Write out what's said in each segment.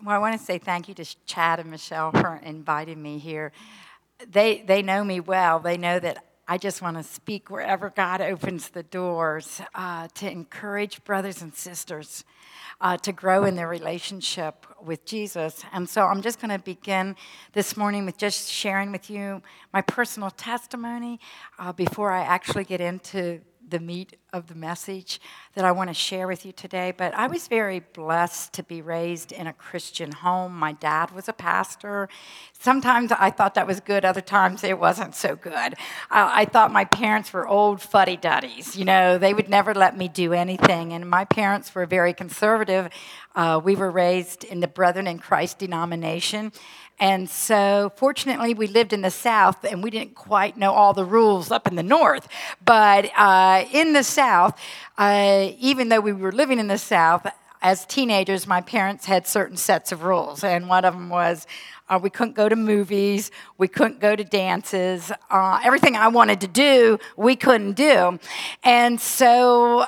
Well, I want to say thank you to Chad and Michelle for inviting me here. They know me well. They know that I just want to speak wherever God opens the doors to encourage brothers and sisters to grow in their relationship with Jesus. And so I'm just going to begin this morning with just sharing with you my personal testimony before I actually get into the meat of the message that I want to share with you today. But I was very blessed to be raised in a Christian home. My dad was a pastor. Sometimes I thought that was good, other times it wasn't so good. I thought my parents were old fuddy-duddies. You know, they would never let me do anything. And my parents were very conservative. We were raised in the Brethren in Christ denomination. And so, fortunately, we lived in the South, and we didn't quite know all the rules up in the North. But in the South, even though we were living in the South, as teenagers, my parents had certain sets of rules. And one of them was we couldn't go to movies, we couldn't go to dances. Everything I wanted to do, we couldn't do. And so,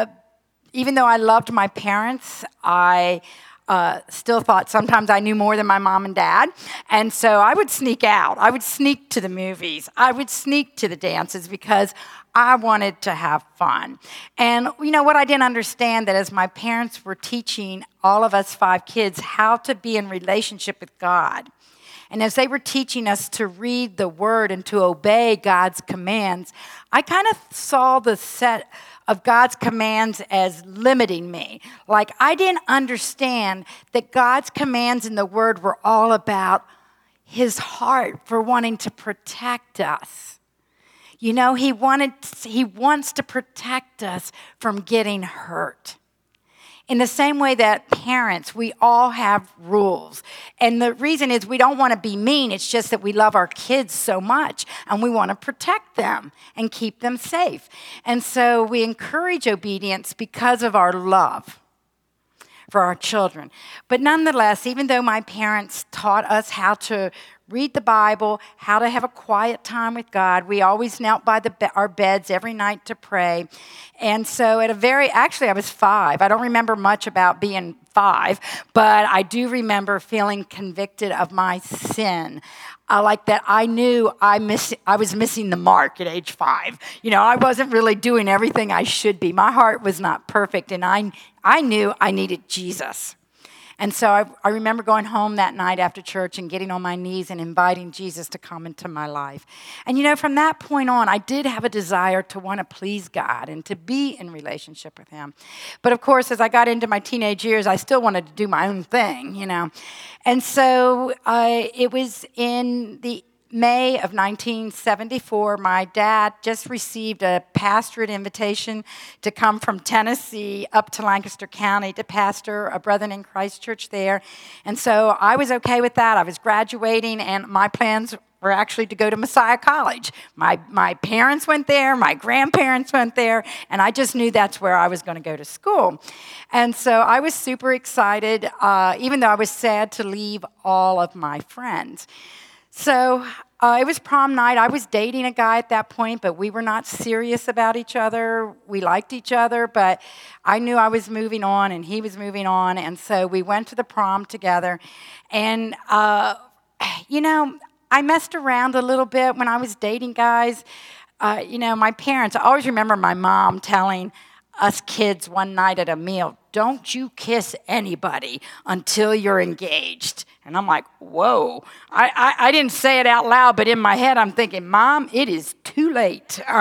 even though I loved my parents, I still thought sometimes I knew more than my mom and dad. And so I would sneak out. I would sneak to the movies. I would sneak to the dances because I wanted to have fun. And you know what I didn't understand, that as my parents were teaching all of us 5 kids how to be in relationship with God, and as they were teaching us to read the Word and to obey God's commands, I kind of saw the set of God's commands as limiting me. Like, I didn't understand that God's commands in the Word were all about His heart for wanting to protect us. You know, He wants to protect us from getting hurt. In the same way that parents, we all have rules. And the reason is we don't want to be mean. It's just that we love our kids so much and we want to protect them and keep them safe. And so we encourage obedience because of our love for our children. But nonetheless, even though my parents taught us how to read the Bible, how to have a quiet time with God, we always knelt by our beds every night to pray. And so actually I was 5. I don't remember much about being 5, but I do remember feeling convicted of my sin. Like that I knew I was missing the mark at age 5. You know, I wasn't really doing everything I should be. My heart was not perfect, and I knew I needed Jesus. And so I remember going home that night after church and getting on my knees and inviting Jesus to come into my life. And you know, from that point on, I did have a desire to want to please God and to be in relationship with Him. But of course, as I got into my teenage years, I still wanted to do my own thing, you know. And so it was in the May of 1974, my dad just received a pastorate invitation to come from Tennessee up to Lancaster County to pastor a Brethren in Christ church there. And so I was okay with that. I was graduating, and my plans were actually to go to Messiah College. My parents went there, my grandparents went there, and I just knew that's where I was going to go to school. And so I was super excited, even though I was sad to leave all of my friends. So it was prom night. I was dating a guy at that point, but we were not serious about each other. We liked each other, but I knew I was moving on and he was moving on. And so we went to the prom together. And, you know, I messed around a little bit when I was dating guys. You know, my parents, I always remember my mom telling us kids one night at a meal, "Don't you kiss anybody until you're engaged." And I'm like, whoa. I didn't say it out loud, but in my head I'm thinking, Mom, it is too late for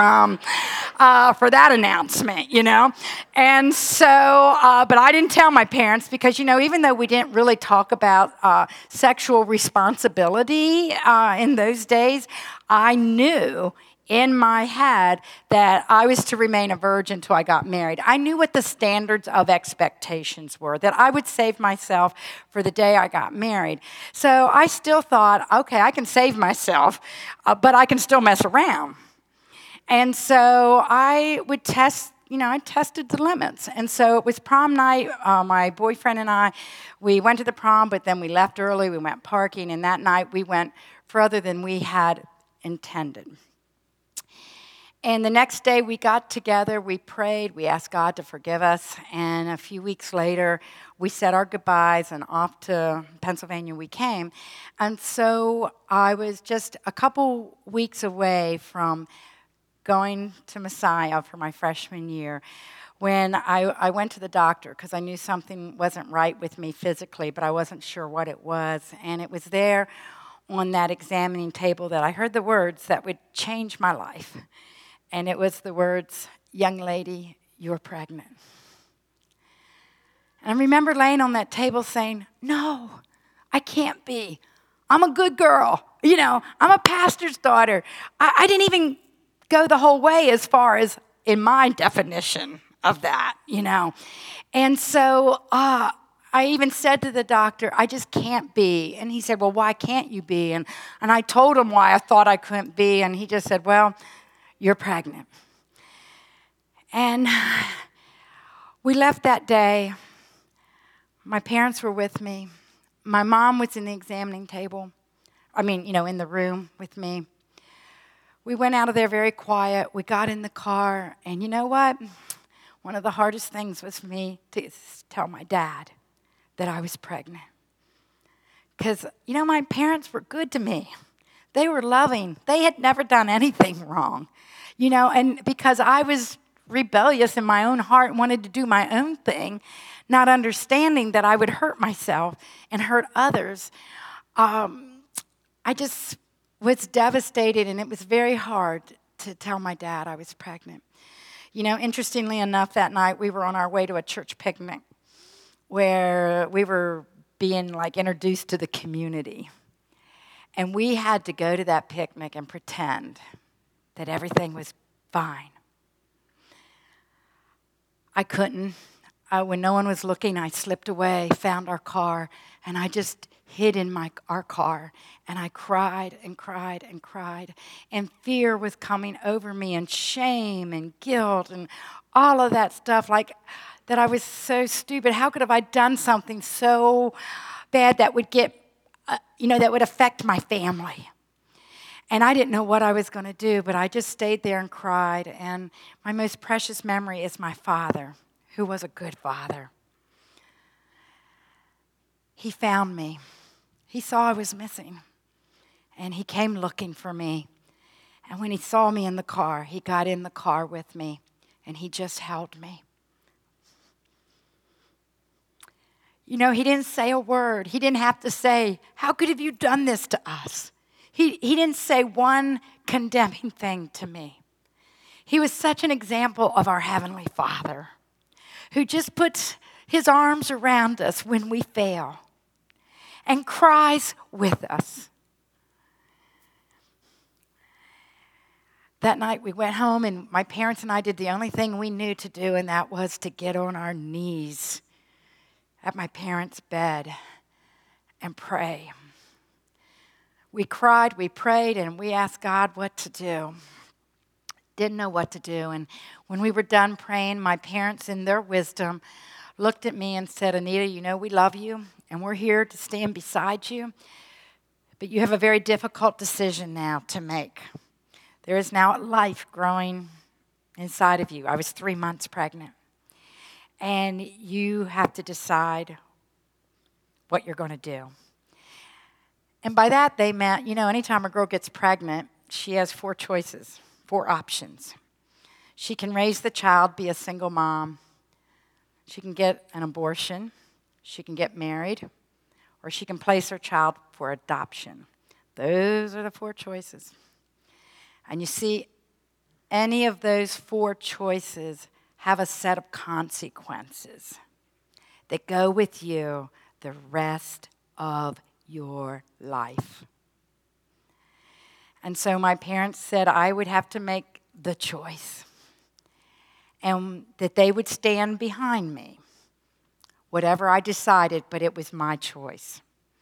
that announcement, you know. And so, but I didn't tell my parents because, you know, even though we didn't really talk about sexual responsibility in those days, I knew in my head that I was to remain a virgin till I got married. I knew what the standards of expectations were, that I would save myself for the day I got married. So I still thought, okay, I can save myself, but I can still mess around. And so I would test, you know, I tested the limits. And so it was prom night. My boyfriend and I, we went to the prom, but then we left early. We went parking, and that night we went further than we had intended. And the next day we got together, we prayed, we asked God to forgive us, and a few weeks later we said our goodbyes and off to Pennsylvania we came. And so I was just a couple weeks away from going to Messiah for my freshman year when I went to the doctor because I knew something wasn't right with me physically, but I wasn't sure what it was. And it was there on that examining table that I heard the words that would change my life. And it was the words, "Young lady, you're pregnant." And I remember laying on that table saying, "No, I can't be. I'm a good girl. I'm a pastor's daughter." I didn't even go the whole way as far as in my definition of that. And so I even said to the doctor, "I just can't be." And he said, "Well, why can't you be?" And I told him why I thought I couldn't be. And he just said, "Well, you're pregnant." And we left that day. My parents were with me. My mom was in the examining table. In the room with me. We went out of there very quiet. We got in the car. And you know what? One of the hardest things was for me to tell my dad that I was pregnant. Because, my parents were good to me. They were loving. They had never done anything wrong. And because I was rebellious in my own heart and wanted to do my own thing, not understanding that I would hurt myself and hurt others, I just was devastated, and it was very hard to tell my dad I was pregnant. Interestingly enough, that night we were on our way to a church picnic where we were being introduced to the community. And we had to go to that picnic and pretend that everything was fine. I couldn't. When no one was looking, I slipped away, found our car, and I just hid in our car. And I cried and cried and cried. And fear was coming over me, and shame and guilt and all of that stuff, that I was so stupid. How could have I done something so bad that would that would affect my family? And I didn't know what I was going to do, but I just stayed there and cried. And my most precious memory is my father, who was a good father. He found me. He saw I was missing, and he came looking for me. And when he saw me in the car, he got in the car with me, and he just held me. He didn't say a word. He didn't have to say, "How could have you done this to us?" He didn't say one condemning thing to me. He was such an example of our Heavenly Father, who just puts his arms around us when we fail and cries with us. That night we went home, and my parents and I did the only thing we knew to do, and that was to get on our knees at my parents' bed and pray. We cried, we prayed, and we asked God what to do. Didn't know what to do. And when we were done praying, my parents, in their wisdom, looked at me and said, "Anita, we love you, and we're here to stand beside you. But you have a very difficult decision now to make. There is now a life growing inside of you." I was 3 months pregnant. "And you have to decide what you're going to do." And by that, they meant, anytime a girl gets pregnant, she has 4 choices, 4 options. She can raise the child, be a single mom. She can get an abortion. She can get married. Or she can place her child for adoption. Those are the 4 choices. And you see, any of those 4 choices have a set of consequences that go with you the rest of your life. And so my parents said I would have to make the choice, and that they would stand behind me, whatever I decided, but it was my choice.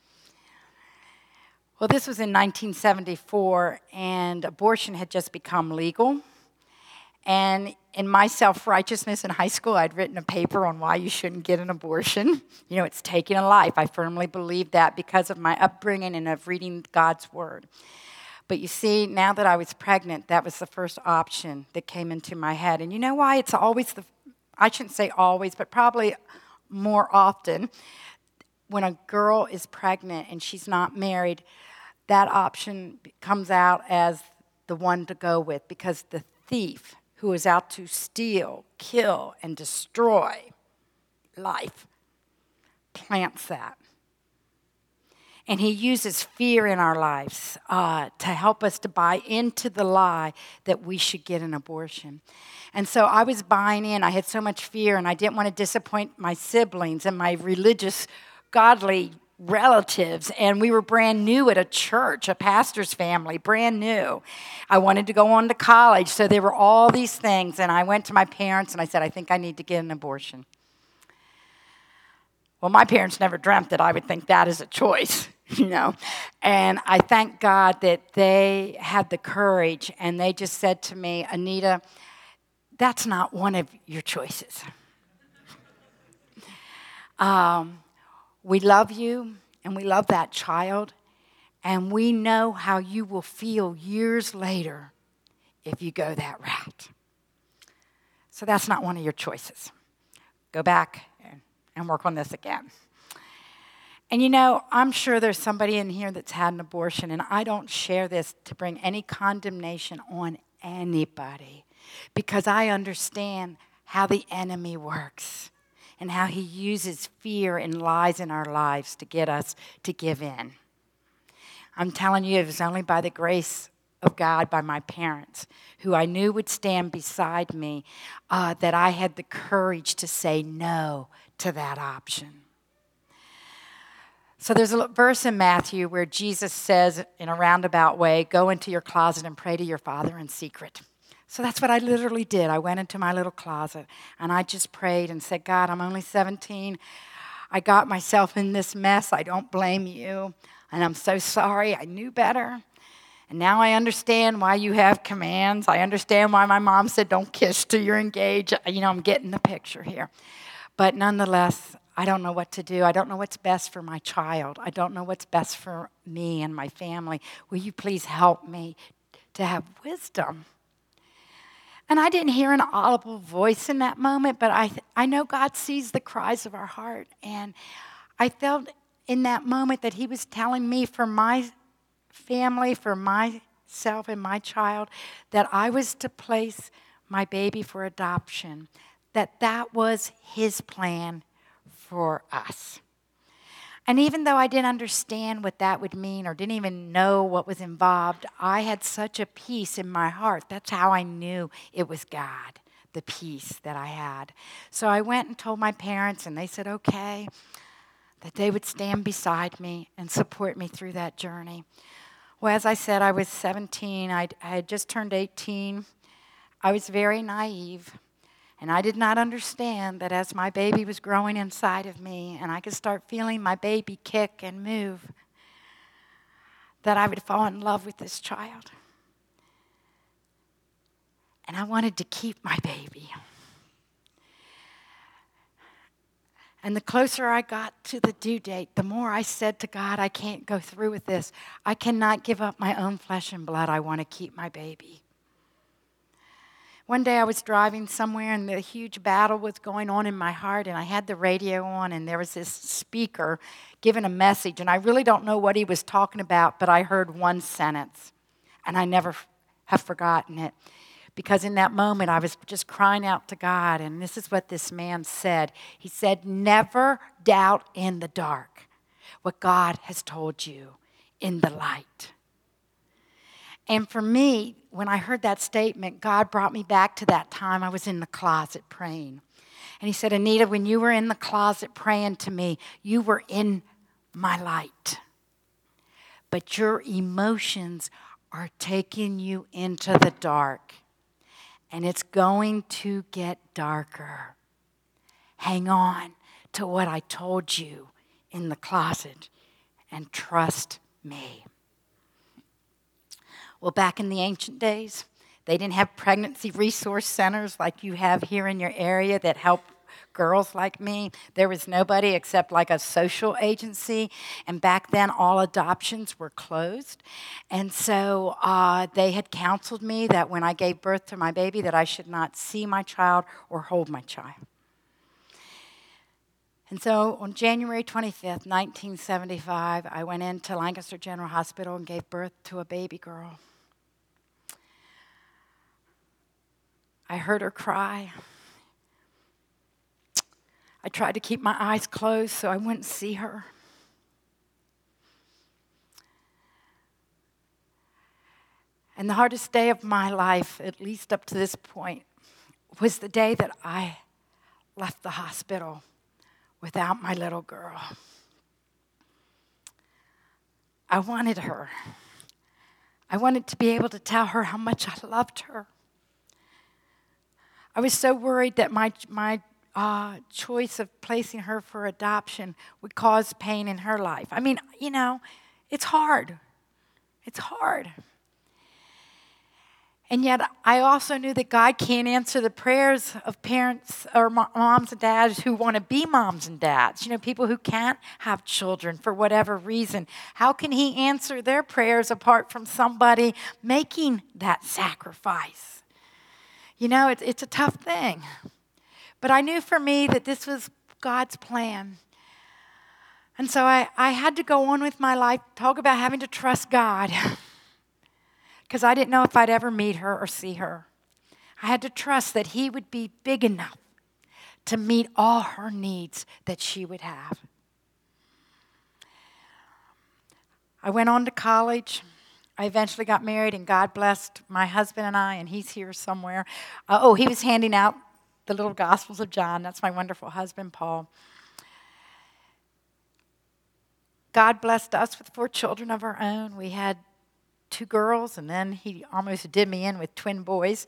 Well, this was in 1974, and abortion had just become legal. And in my self-righteousness in high school, I'd written a paper on why you shouldn't get an abortion. It's taking a life. I firmly believe that because of my upbringing and of reading God's Word. But you see, now that I was pregnant, that was the first option that came into my head. And you know why? It's always I shouldn't say always, but probably more often, when a girl is pregnant and she's not married, that option comes out as the one to go with, because the thief who is out to steal, kill, and destroy life plants that. And he uses fear in our lives to help us to buy into the lie that we should get an abortion. And so I was buying in. I had so much fear, and I didn't want to disappoint my siblings and my religious, godly relatives. And we were brand new at a church, a pastor's family, brand new. I wanted to go on to college, so there were all these things. And I went to my parents, and I said, I think I need to get an abortion. Well, my parents never dreamt that I would think that is a choice, And I thank God that they had the courage, and they just said to me, Anita, that's not one of your choices. We love you, and we love that child, and we know how you will feel years later if you go that route. So that's not one of your choices. Go back and work on this again. And I'm sure there's somebody in here that's had an abortion, and I don't share this to bring any condemnation on anybody, because I understand how the enemy works and how he uses fear and lies in our lives to get us to give in. I'm telling you, it was only by the grace of God, by my parents, who I knew would stand beside me, that I had the courage to say no to that option. So there's a verse in Matthew where Jesus says, in a roundabout way, go into your closet and pray to your Father in secret. So that's what I literally did. I went into my little closet, and I just prayed and said, God, I'm only 17. I got myself in this mess. I don't blame you, and I'm so sorry. I knew better. And now I understand why you have commands. I understand why my mom said don't kiss till you're engaged. I'm getting the picture here. But nonetheless, I don't know what to do. I don't know what's best for my child. I don't know what's best for me and my family. Will you please help me to have wisdom? And I didn't hear an audible voice in that moment, but I know God sees the cries of our heart. And I felt in that moment that he was telling me, for my family, for myself and my child, that I was to place my baby for adoption, that was his plan for us. And even though I didn't understand what that would mean or didn't even know what was involved, I had such a peace in my heart. That's how I knew it was God, the peace that I had. So I went and told my parents, and they said, okay, that they would stand beside me and support me through that journey. Well, as I said, I was 17. I had just turned 18. I was very naive. And I did not understand that as my baby was growing inside of me and I could start feeling my baby kick and move, that I would fall in love with this child. And I wanted to keep my baby. And the closer I got to the due date, the more I said to God, I can't go through with this. I cannot give up my own flesh and blood. I want to keep my baby. One day I was driving somewhere, and the huge battle was going on in my heart, and I had the radio on, and there was this speaker giving a message, and I really don't know what he was talking about, but I heard one sentence, and I never have forgotten it, because in that moment I was just crying out to God, and this is what this man said. He said, never doubt in the dark what God has told you in the light. And for me, when I heard that statement, God brought me back to that time I was in the closet praying. And he said, Anita, when you were in the closet praying to me, you were in my light. But your emotions are taking you into the dark. And it's going to get darker. Hang on to what I told you in the closet and trust me. Well, back in the ancient days, they didn't have pregnancy resource centers like you have here in your area that help girls like me. There was nobody except like a social agency. And back then, all adoptions were closed. And so they had counseled me that when I gave birth to my baby, that I should not see my child or hold my child. And so on January 25th, 1975, I went into Lancaster General Hospital and gave birth to a baby girl. I heard her cry. I tried to keep my eyes closed so I wouldn't see her. And the hardest day of my life, at least up to this point, was the day that I left the hospital without my little girl. I wanted her. I wanted to be able to tell her how much I loved her. I was so worried that my choice of placing her for adoption would cause pain in her life. I mean, it's hard. It's hard. And yet, I also knew that God can't answer the prayers of parents or moms and dads who want to be moms and dads. People who can't have children for whatever reason. How can He answer their prayers apart from somebody making that sacrifice? It's a tough thing. But I knew for me that this was God's plan. And so I had to go on with my life, talk about having to trust God. Because I didn't know if I'd ever meet her or see her. I had to trust that He would be big enough to meet all her needs that she would have. I went on to college. I eventually got married, and God blessed my husband and I, and he's here somewhere. He was handing out the little Gospels of John. That's my wonderful husband, Paul. God blessed us with 4 children of our own. We had 2 girls, and then He almost did me in with twin boys.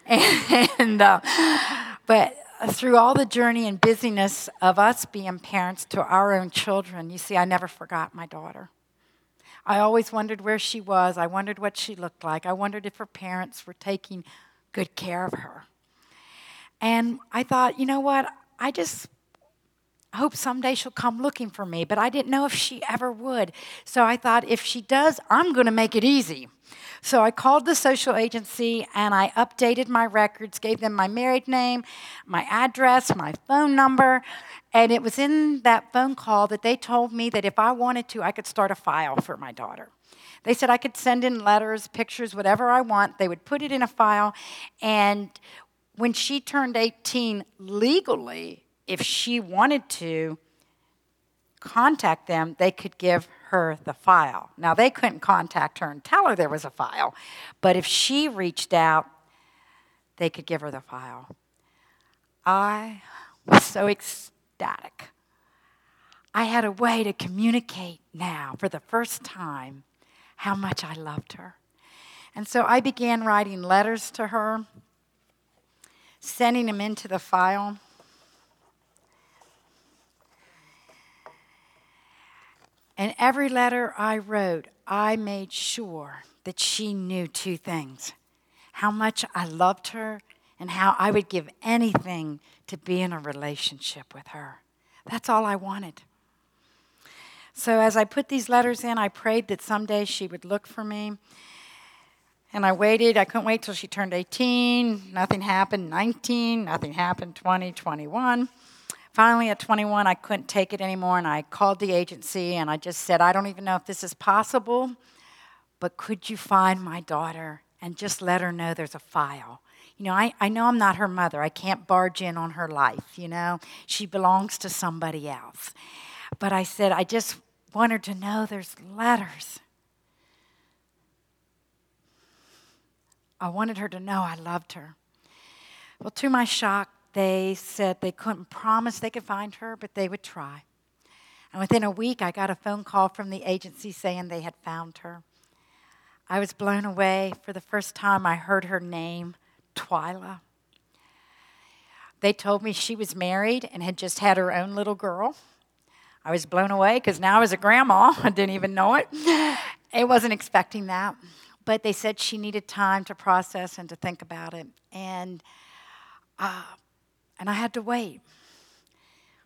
But through all the journey and busyness of us being parents to our own children, you see, I never forgot my daughter. I always wondered where she was. I wondered what she looked like. I wondered if her parents were taking good care of her. And I thought, you know what? I just hope someday she'll come looking for me, but I didn't know if she ever would. So I thought, if she does, I'm going to make it easy. So I called the social agency, and I updated my records, gave them my married name, my address, my phone number, and it was in that phone call that they told me that if I wanted to, I could start a file for my daughter. They said I could send in letters, pictures, whatever I want. They would put it in a file, and when she turned 18 legally, if she wanted to contact them, they could give her the file. Now, they couldn't contact her and tell her there was a file, but if she reached out, they could give her the file. I was so ecstatic. I had a way to communicate now, for the first time, how much I loved her. And so I began writing letters to her, sending them into the file. And every letter I wrote, I made sure that she knew 2 things: how much I loved her and how I would give anything to be in a relationship with her. That's all I wanted. So as I put these letters in, I prayed that someday she would look for me. And I waited. I couldn't wait till she turned 18. Nothing happened. 19, nothing happened. 20, 21. Finally, at 21, I couldn't take it anymore, and I called the agency, and I just said, I don't even know if this is possible, but could you find my daughter and just let her know there's a file? I know I'm not her mother. I can't barge in on her life, She belongs to somebody else. But I said, I just want her to know there's letters. I wanted her to know I loved her. Well, to my shock, they said they couldn't promise they could find her, but they would try. And within a week, I got a phone call from the agency saying they had found her. I was blown away. For the first time, I heard her name, Twyla. They told me she was married and had just had her own little girl. I was blown away because now I was a grandma. I didn't even know it. I wasn't expecting that. But they said she needed time to process and to think about it. And I had to wait.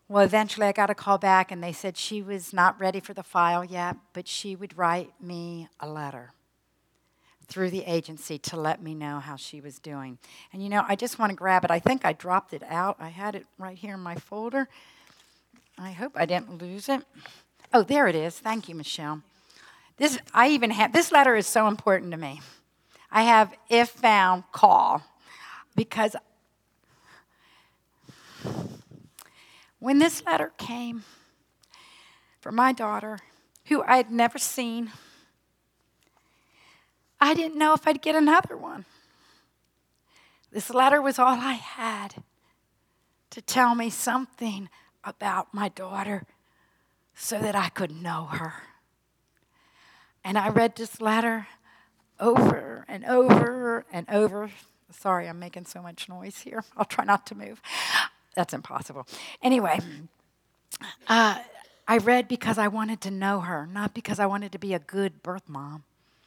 Well, eventually I got a call back, and they said she was not ready for the file yet, but she would write me a letter through the agency to let me know how she was doing. And, I just want to grab it. I think I dropped it out. I had it right here in my folder. I hope I didn't lose it. Oh, there it is. Thank you, Michelle. This letter is so important to me. I have if found, call, because when this letter came from my daughter, who I had never seen, I didn't know if I'd get another one. This letter was all I had to tell me something about my daughter so that I could know her. And I read this letter over and over and over. Sorry, I'm making so much noise here. I'll try not to move. That's impossible. Anyway, I read because I wanted to know her, not because I wanted to be a good birth mom.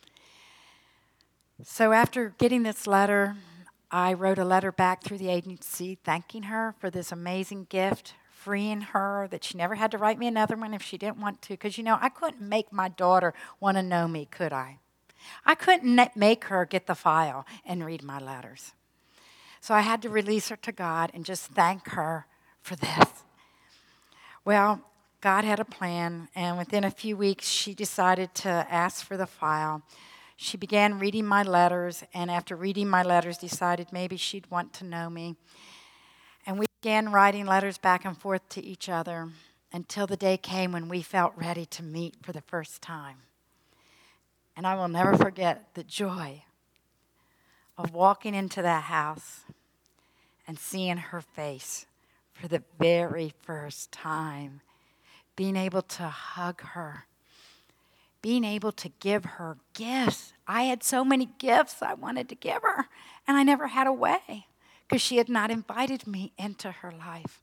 So after getting this letter, I wrote a letter back through the agency thanking her for this amazing gift, freeing her that she never had to write me another one if she didn't want to. Because, I couldn't make my daughter want to know me, could I? I couldn't make her get the file and read my letters. So I had to release her to God and just thank her for this. Well, God had a plan, and within a few weeks, she decided to ask for the file. She began reading my letters, and after reading my letters, decided maybe she'd want to know me. And we began writing letters back and forth to each other until the day came when we felt ready to meet for the first time. And I will never forget the joy of walking into that house and seeing her face for the very first time, being able to hug her, being able to give her gifts. I had so many gifts I wanted to give her, and I never had a way because she had not invited me into her life.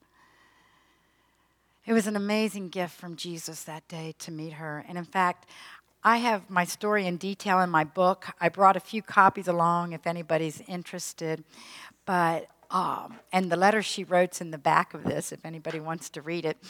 It was an amazing gift from Jesus that day to meet her. And in fact, I have my story in detail in my book. I brought a few copies along if anybody's interested. But and the letter she wrote's in the back of this if anybody wants to read it.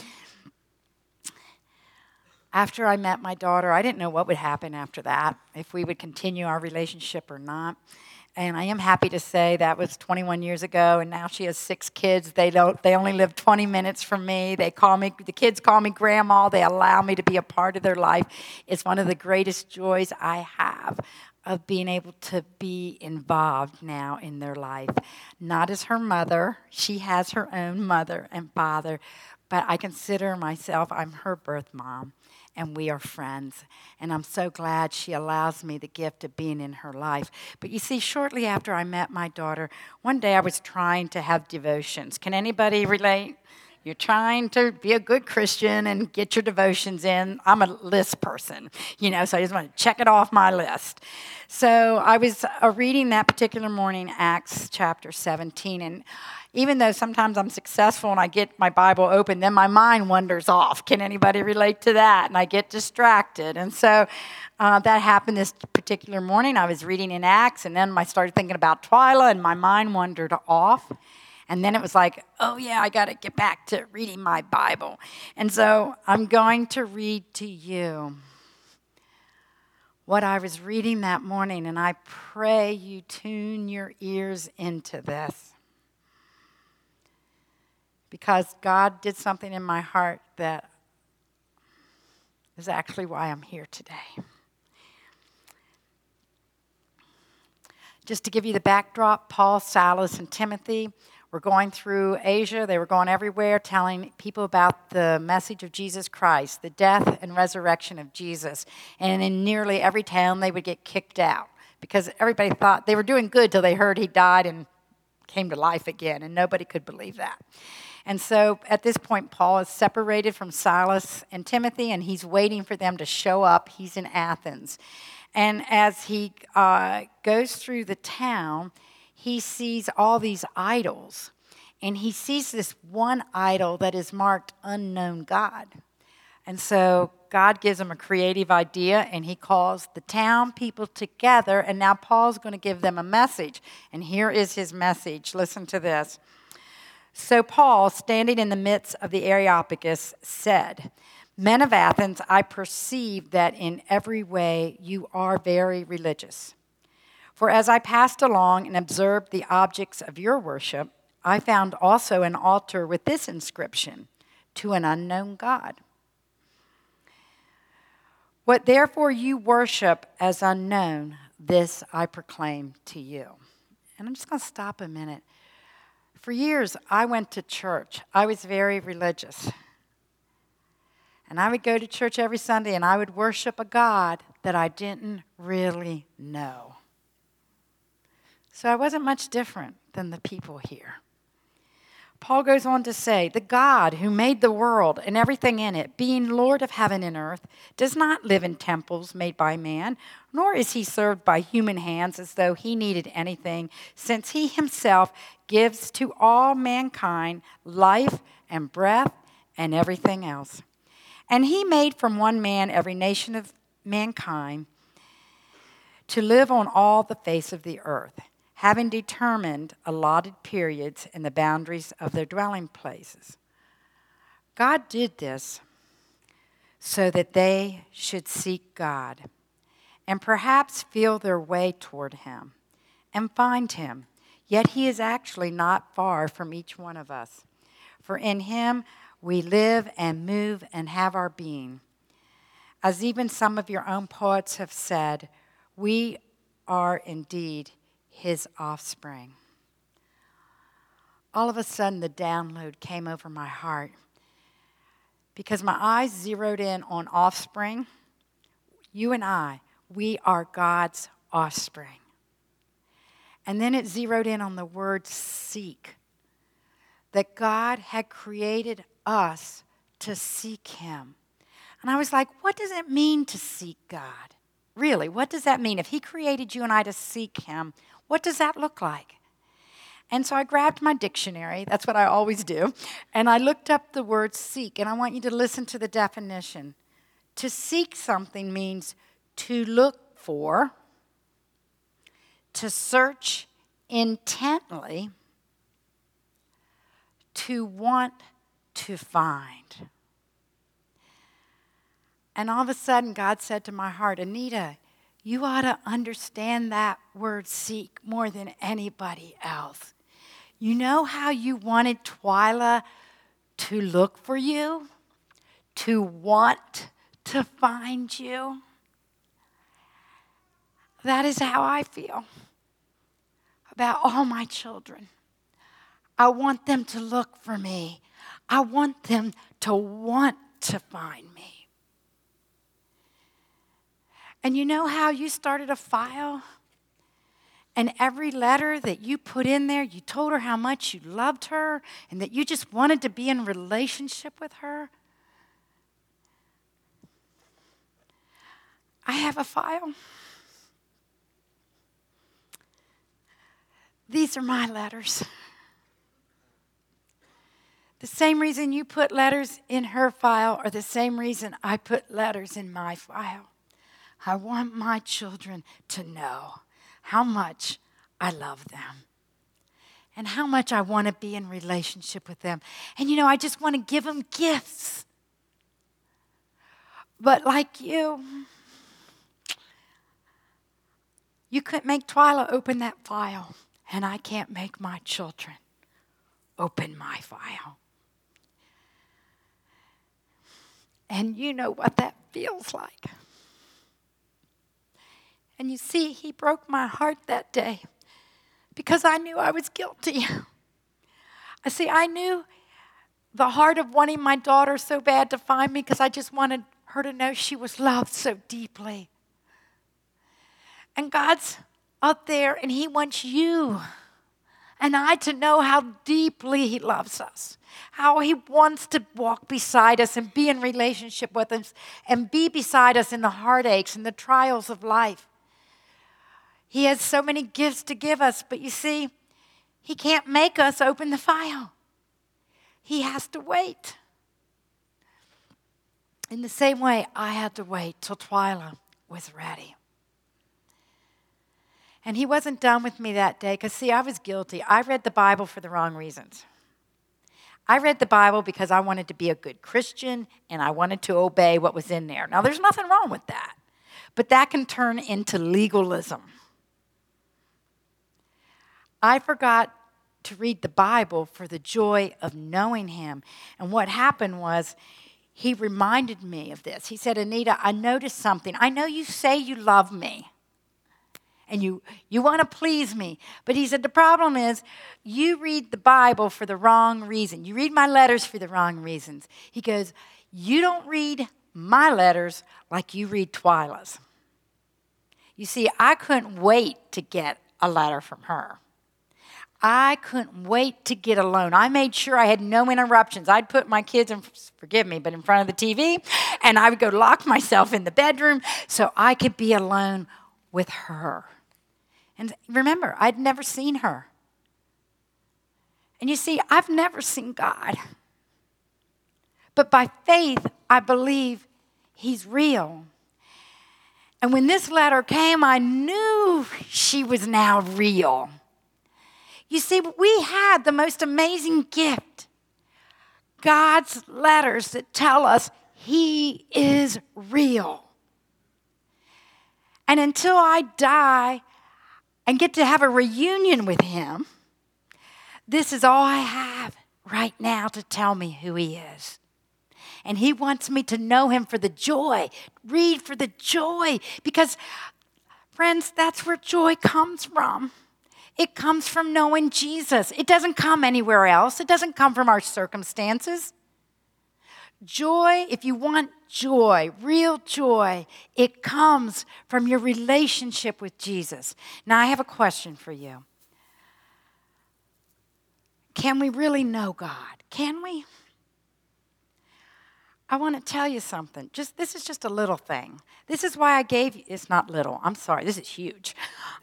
After I met my daughter, I didn't know what would happen after that, if we would continue our relationship or not. And I am happy to say that was 21 years ago, and now she has 6 kids. They only live 20 minutes from me. The kids call me grandma. They allow me to be a part of their life. It's one of the greatest joys I have of being able to be involved now in their life. Not as her mother. She has her own mother and father, but I consider myself, I'm her birth mom. And we are friends. And I'm so glad she allows me the gift of being in her life. But you see, shortly after I met my daughter, one day I was trying to have devotions. Can anybody relate? You're trying to be a good Christian and get your devotions in. I'm a list person, so I just want to check it off my list. So I was reading that particular morning, Acts chapter 17, and even though sometimes I'm successful and I get my Bible open, then my mind wanders off. Can anybody relate to that? And I get distracted. And so that happened this particular morning. I was reading in Acts, and then I started thinking about Twyla, and my mind wandered off. And then it was like, oh, yeah, I got to get back to reading my Bible. And so I'm going to read to you what I was reading that morning, and I pray you tune your ears into this. Because God did something in my heart that is actually why I'm here today. Just to give you the backdrop, Paul, Silas, and Timothy were going through Asia. They were going everywhere telling people about the message of Jesus Christ, the death and resurrection of Jesus. And in nearly every town, they would get kicked out because everybody thought they were doing good till they heard he died and came to life again, and nobody could believe that. And so at this point, Paul is separated from Silas and Timothy, and he's waiting for them to show up. He's in Athens. And as he goes through the town, he sees all these idols. And he sees this one idol that is marked unknown God. And so God gives him a creative idea, and he calls the town people together. And now Paul's going to give them a message. And here is his message. Listen to this. So Paul, standing in the midst of the Areopagus, said, "Men of Athens, I perceive that in every way you are very religious. For as I passed along and observed the objects of your worship, I found also an altar with this inscription, 'To an unknown God.' What therefore you worship as unknown, this I proclaim to you." And I'm just going to stop a minute. For years, I went to church. I was very religious. And I would go to church every Sunday and I would worship a God that I didn't really know. So I wasn't much different than the people here. Paul goes on to say, "The God who made the world and everything in it, being Lord of heaven and earth, does not live in temples made by man, nor is he served by human hands as though he needed anything, since he himself gives to all mankind life and breath and everything else. And he made from one man every nation of mankind to live on all the face of the earth, having determined allotted periods and the boundaries of their dwelling places. God did this so that they should seek God and perhaps feel their way toward him and find him. Yet he is actually not far from each one of us. For in him we live and move and have our being. As even some of your own poets have said, we are indeed his offspring." All of a sudden, the download came over my heart because my eyes zeroed in on offspring. You and I, we are God's offspring. And then it zeroed in on the word seek, that God had created us to seek him. And I was like, what does it mean to seek God? Really, what does that mean? If he created you and I to seek him, what does that look like? And so I grabbed my dictionary, that's what I always do, and I looked up the word seek, and I want you to listen to the definition. To seek something means to look for, to search intently, to want to find. And all of a sudden, God said to my heart, "Anita, you ought to understand that word seek more than anybody else. You know how you wanted Twyla to look for you, to want to find you? That is how I feel about all my children. I want them to look for me. I want them to want to find me." And you know how you started a file? And every letter that you put in there, you told her how much you loved her and that you just wanted to be in relationship with her. I have a file. These are my letters. The same reason you put letters in her file or the same reason I put letters in my file. I want my children to know how much I love them and how much I want to be in relationship with them. And you know, I just want to give them gifts. But like you couldn't make Twyla open that file, and I can't make my children open my file. And you know what that feels like. And you see, he broke my heart that day because I knew I was guilty. I knew the heart of wanting my daughter so bad to find me because I just wanted her to know she was loved so deeply. And God's up there and he wants you and I to know how deeply he loves us, how he wants to walk beside us and be in relationship with us and be beside us in the heartaches and the trials of life. He has so many gifts to give us, but you see, he can't make us open the file. He has to wait. In the same way, I had to wait till Twyla was ready. And he wasn't done with me that day because, see, I was guilty. I read the Bible for the wrong reasons. I read the Bible because I wanted to be a good Christian and I wanted to obey what was in there. Now, there's nothing wrong with that, but that can turn into legalism. I forgot to read the Bible for the joy of knowing him. And what happened was he reminded me of this. He said, Anita, I noticed something. I know you say you love me and you want to please me. But he said, the problem is you read the Bible for the wrong reason. You read my letters for the wrong reasons. He goes, you don't read my letters like you read Twyla's. You see, I couldn't wait to get a letter from her. I couldn't wait to get alone. I made sure I had no interruptions. I'd put my kids, forgive me, but in front of the TV, and I would go lock myself in the bedroom so I could be alone with her. And remember, I'd never seen her. And you see, I've never seen God. But by faith, I believe he's real. And when this letter came, I knew she was now real. You see, we had the most amazing gift. God's letters that tell us he is real. And until I die and get to have a reunion with him, this is all I have right now to tell me who he is. And he wants me to know him for the joy. Read for the joy. Because, friends, that's where joy comes from. It comes from knowing Jesus. It doesn't come anywhere else. It doesn't come from our circumstances. Joy, if you want joy, real joy, it comes from your relationship with Jesus. Now, I have a question for you. Can we really know God? Can we? I want to tell you something. This is just a little thing. This is why I gave you, it's not little, I'm sorry, this is huge.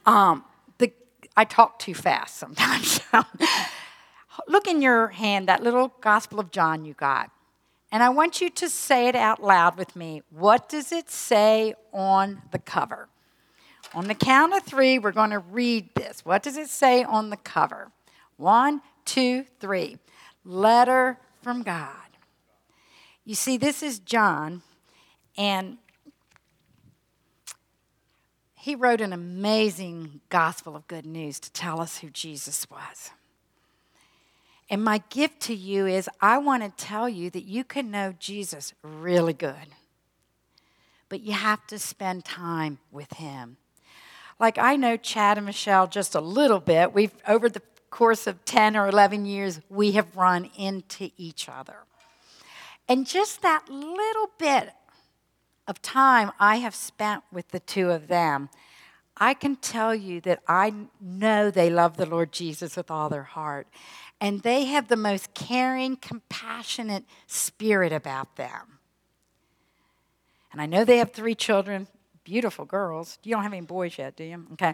I talk too fast sometimes. Look in your hand, that little Gospel of John you got. And I want you to say it out loud with me. What does it say on the cover? On the count of 3, we're going to read this. What does it say on the cover? 1, 2, 3. Letter from God. You see, this is John, and he wrote an amazing gospel of good news to tell us who Jesus was. And my gift to you is I want to tell you that you can know Jesus really good, but you have to spend time with him. Like I know Chad and Michelle just a little bit. We've, over the course of 10 or 11 years, we have run into each other. And just that little bit of time I have spent with the two of them, I can tell you that I know they love the Lord Jesus with all their heart. And they have the most caring, compassionate spirit about them. And I know they have 3 children, beautiful girls. You don't have any boys yet, do you? Okay.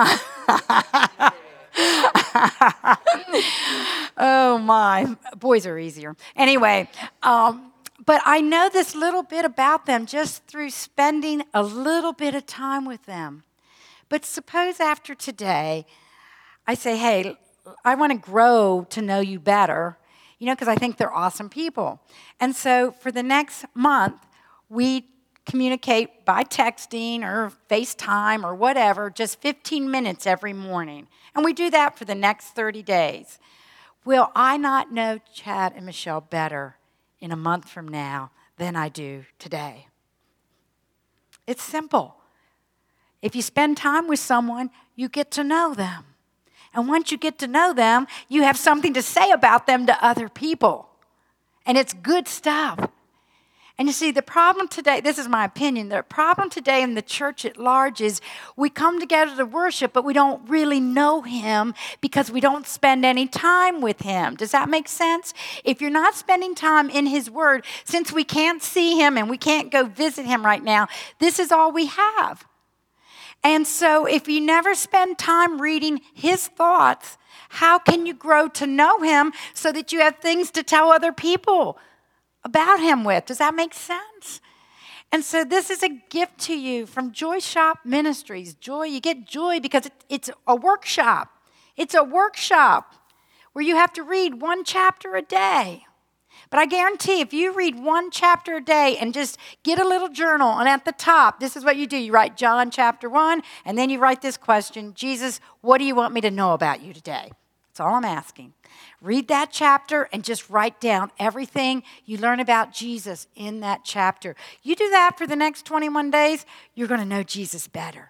Oh, my. Boys are easier. Anyway, but I know this little bit about them just through spending a little bit of time with them. But suppose after today, I say, hey, I want to grow to know you better, because I think they're awesome people. And so for the next month, we communicate by texting or FaceTime or whatever, just 15 minutes every morning. And we do that for the next 30 days. Will I not know Chad and Michelle better in a month from now than I do today? It's simple. If you spend time with someone, you get to know them. And once you get to know them, you have something to say about them to other people. And it's good stuff. And you see, the problem today, this is my opinion, the problem today in the church at large is we come together to worship, but we don't really know him because we don't spend any time with him. Does that make sense? If you're not spending time in his word, since we can't see him and we can't go visit him right now, this is all we have. And so if you never spend time reading his thoughts, how can you grow to know him so that you have things to tell other people about him with? Does that make sense? And so this is a gift to you from Joy Shop Ministries. Joy, you get joy because it's a workshop. It's a workshop where you have to read 1 chapter a day. But I guarantee if you read one chapter a day and just get a little journal, and at the top, this is what you do. You write John chapter 1, and then you write this question, Jesus, what do you want me to know about you today? That's all I'm asking. Read that chapter and just write down everything you learn about Jesus in that chapter. You do that for the next 21 days, you're going to know Jesus better.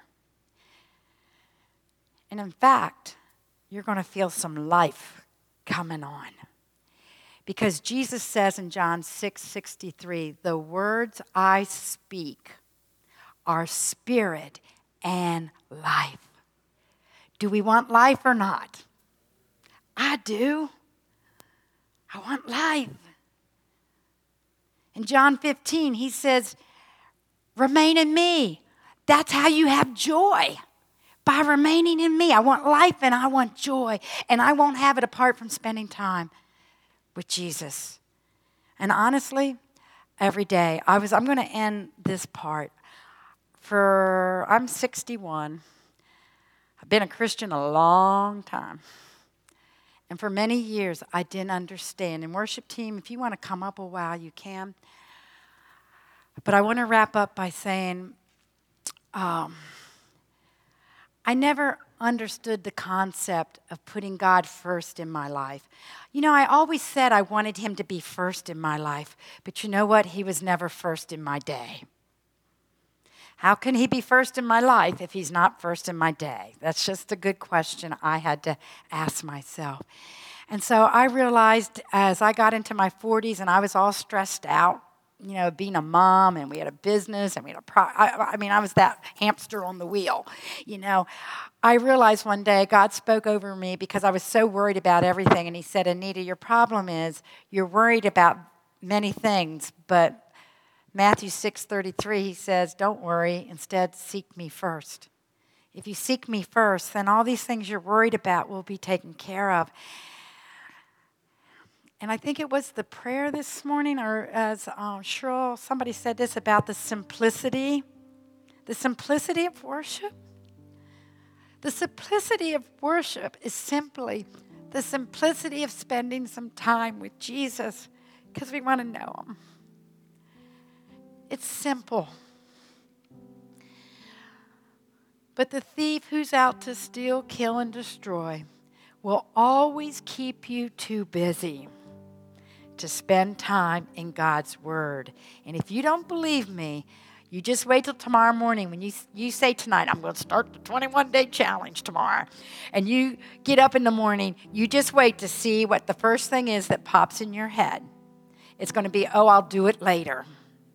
And in fact, you're going to feel some life coming on. Because Jesus says in John 6:63, the words I speak are spirit and life. Do we want life or not? I do. I want life. In John 15, he says, remain in me. That's how you have joy. By remaining in me. I want life and I want joy. And I won't have it apart from spending time with Jesus. And honestly, every day, I'm going to end this part. I'm 61. I've been a Christian a long time. And for many years, I didn't understand. And worship team, if you want to come up a while, you can. But I want to wrap up by saying, I never understood the concept of putting God first in my life. You know, I always said I wanted him to be first in my life, but you know what? He was never first in my day. How can he be first in my life if he's not first in my day? That's just a good question I had to ask myself. And so I realized as I got into my 40s and I was all stressed out, you know, being a mom, and we had a business, and we had I was that hamster on the wheel, you know. I realized one day God spoke over me because I was so worried about everything, and he said, Anita, your problem is you're worried about many things, but Matthew 6:33, he says, don't worry, instead seek me first. If you seek me first, then all these things you're worried about will be taken care of. And I think it was the prayer this morning, or as Cheryl, somebody said this about the simplicity of worship. The simplicity of worship is simply the simplicity of spending some time with Jesus because we want to know him. It's simple. But the thief who's out to steal, kill, and destroy will always keep you too busy to spend time in God's Word. And if you don't believe me, you just wait till tomorrow morning when you say tonight, I'm going to start the 21-day challenge tomorrow. And you get up in the morning, you just wait to see what the first thing is that pops in your head. It's going to be, I'll do it later.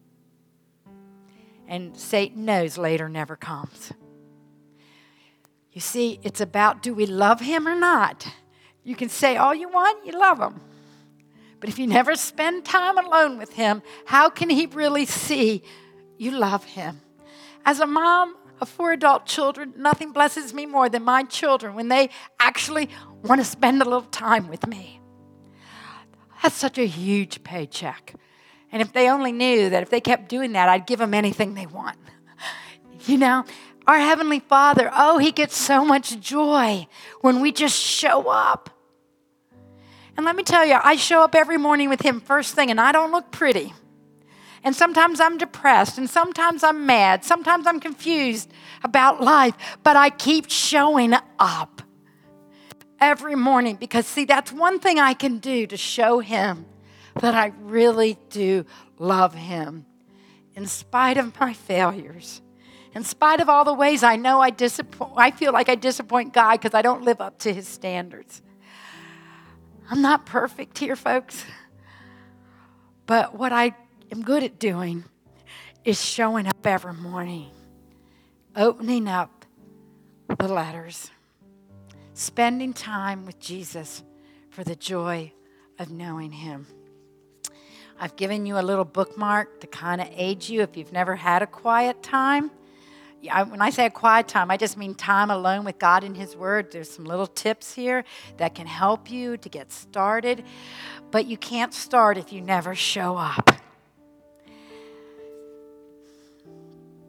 And Satan knows later never comes. You see, it's about, do we love him or not? You can say all you want, you love him. But if you never spend time alone with him, how can he really see you love him? As a mom of 4 adult children, nothing blesses me more than my children when they actually want to spend a little time with me. That's such a huge paycheck. And if they only knew that if they kept doing that, I'd give them anything they want. You know, our Heavenly Father, he gets so much joy when we just show up. And let me tell you, I show up every morning with him first thing, and I don't look pretty. And sometimes I'm depressed, and sometimes I'm mad. Sometimes I'm confused about life. But I keep showing up every morning because, see, that's one thing I can do to show him that I really do love him. In spite of my failures, in spite of all the ways I know I feel like I disappoint God because I don't live up to his standards. I'm not perfect here, folks. But what I am good at doing is showing up every morning, opening up the letters, spending time with Jesus for the joy of knowing him. I've given you a little bookmark to kind of aid you if you've never had a quiet time. When I say a quiet time, I just mean time alone with God and his word. There's some little tips here that can help you to get started. But you can't start if you never show up.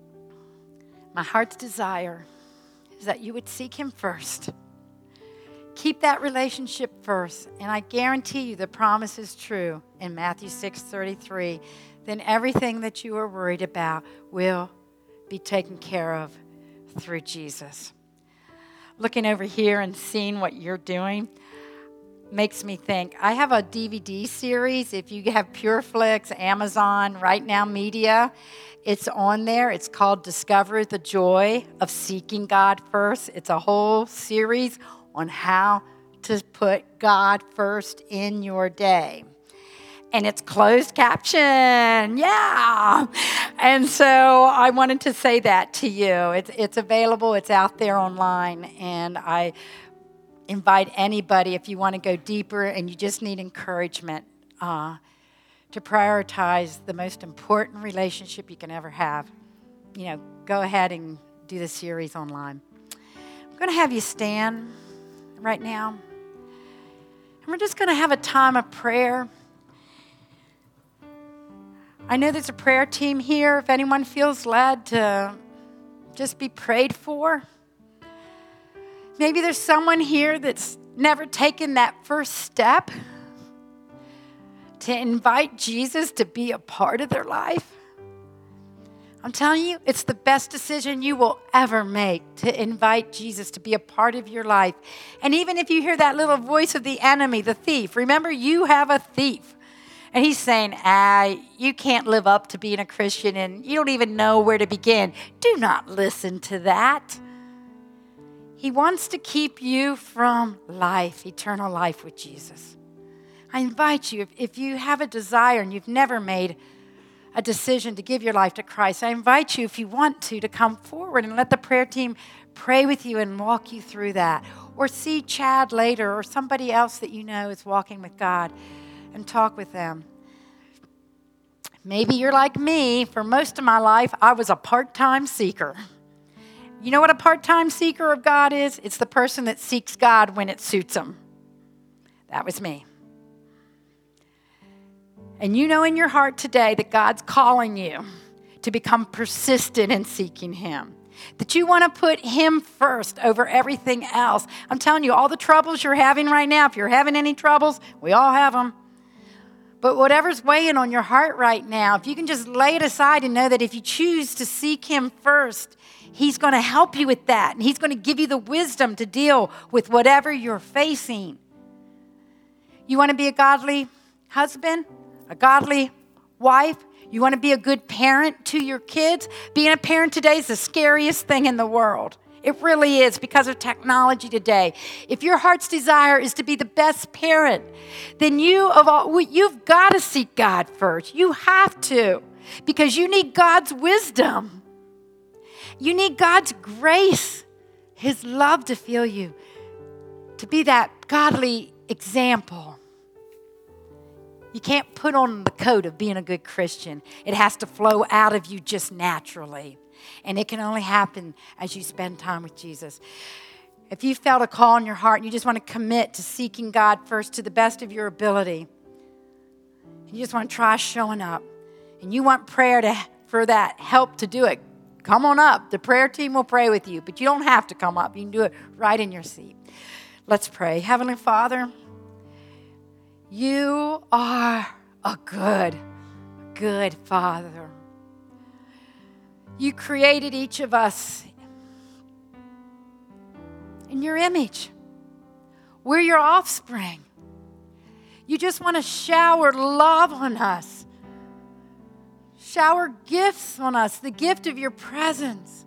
My heart's desire is that you would seek him first. Keep that relationship first, and I guarantee you the promise is true in Matthew 6:33. Then everything that you are worried about will be taken care of through Jesus. Looking over here and seeing what you're doing makes me think. I have a DVD series. If you have PureFlix, Amazon, Right Now Media, it's on there. It's called Discover the Joy of Seeking God First. It's a whole series on how to put God first in your day. And it's closed caption. Yeah. And so I wanted to say that to you. It's available. It's out there online. And I invite anybody, if you want to go deeper and you just need encouragement, to prioritize the most important relationship you can ever have. Go ahead and do the series online. I'm going to have you stand right now. And we're just going to have a time of prayer. I know there's a prayer team here. If anyone feels led to just be prayed for. Maybe there's someone here that's never taken that first step to invite Jesus to be a part of their life. I'm telling you, it's the best decision you will ever make to invite Jesus to be a part of your life. And even if you hear that little voice of the enemy, the thief, remember you have a thief. And he's saying, you can't live up to being a Christian and you don't even know where to begin. Do not listen to that. He wants to keep you from life, eternal life with Jesus. I invite you, if you have a desire and you've never made a decision to give your life to Christ, I invite you, if you want to come forward and let the prayer team pray with you and walk you through that. Or see Chad later or somebody else that you know is walking with God and talk with them. Maybe you're like me. For most of my life, I was a part-time seeker. You know what a part-time seeker of God is? It's the person that seeks God when it suits them. That was me. And you know in your heart today that God's calling you to become persistent in seeking Him. That you want to put Him first over everything else. I'm telling you, all the troubles you're having right now, if you're having any troubles, we all have them. But whatever's weighing on your heart right now, if you can just lay it aside and know that if you choose to seek Him first, He's going to help you with that. And He's going to give you the wisdom to deal with whatever you're facing. You want to be a godly husband? A godly wife? You want to be a good parent to your kids? Being a parent today is the scariest thing in the world. It really is because of technology today. If your heart's desire is to be the best parent, then you've got to seek God first. You have to, because you need God's wisdom. You need God's grace, His love to fill you, to be that godly example. You can't put on the coat of being a good Christian. It has to flow out of you just naturally. And it can only happen as you spend time with Jesus. If you felt a call in your heart and you just want to commit to seeking God first to the best of your ability, you just want to try showing up, and you want prayer for that help to do it, come on up. The prayer team will pray with you, but you don't have to come up. You can do it right in your seat. Let's pray. Heavenly Father, You are a good, good Father. You created each of us in your image. We're your offspring. You just want to shower love on us. Shower gifts on us, the gift of your presence.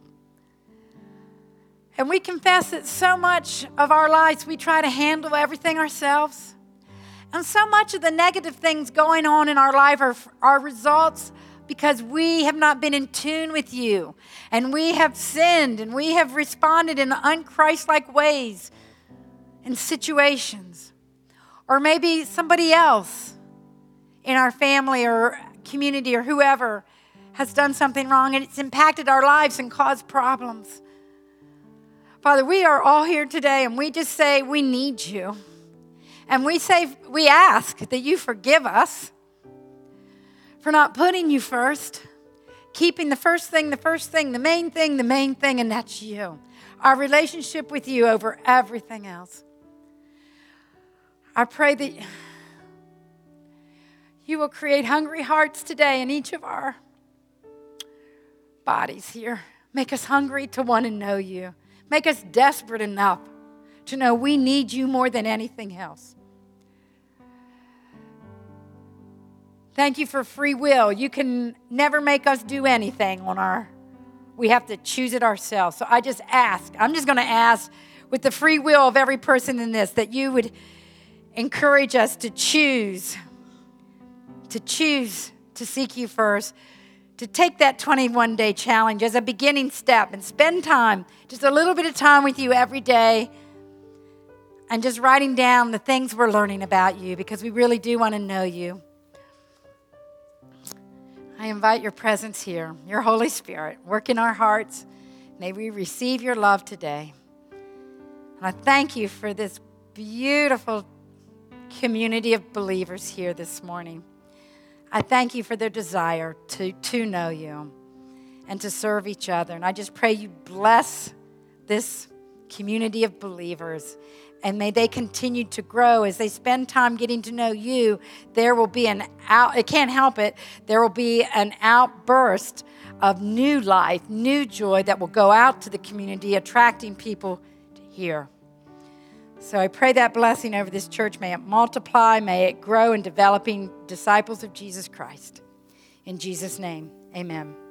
And we confess that so much of our lives we try to handle everything ourselves. And so much of the negative things going on in our life are results because we have not been in tune with you. And we have sinned and we have responded in unchristlike ways in situations. Or maybe somebody else in our family or community or whoever has done something wrong and it's impacted our lives and caused problems. Father, we are all here today and we just say we need you. And we ask that you forgive us for not putting you first, keeping the first thing, the main thing, and that's you. Our relationship with you over everything else. I pray that you will create hungry hearts today in each of our bodies here. Make us hungry to want to know you. Make us desperate enough to know we need you more than anything else. Thank you for free will. You can never make us do anything we have to choose it ourselves. So I'm just going to ask with the free will of every person in this, that you would encourage us to choose to seek you first, to take that 21-day challenge as a beginning step and spend time, just a little bit of time with you every day, and just writing down the things we're learning about you, because we really do want to know you. I invite your presence here, your Holy Spirit, work in our hearts. May we receive your love today. And I thank you for this beautiful community of believers here this morning. I thank you for their desire to know you and to serve each other. And I just pray you bless this community of believers, and may they continue to grow as they spend time getting to know you. There will be it can't help it, there will be an outburst of new life, new joy that will go out to the community, attracting people to here. So I pray that blessing over this church. May it multiply, may it grow in developing disciples of Jesus Christ. In Jesus' name, amen.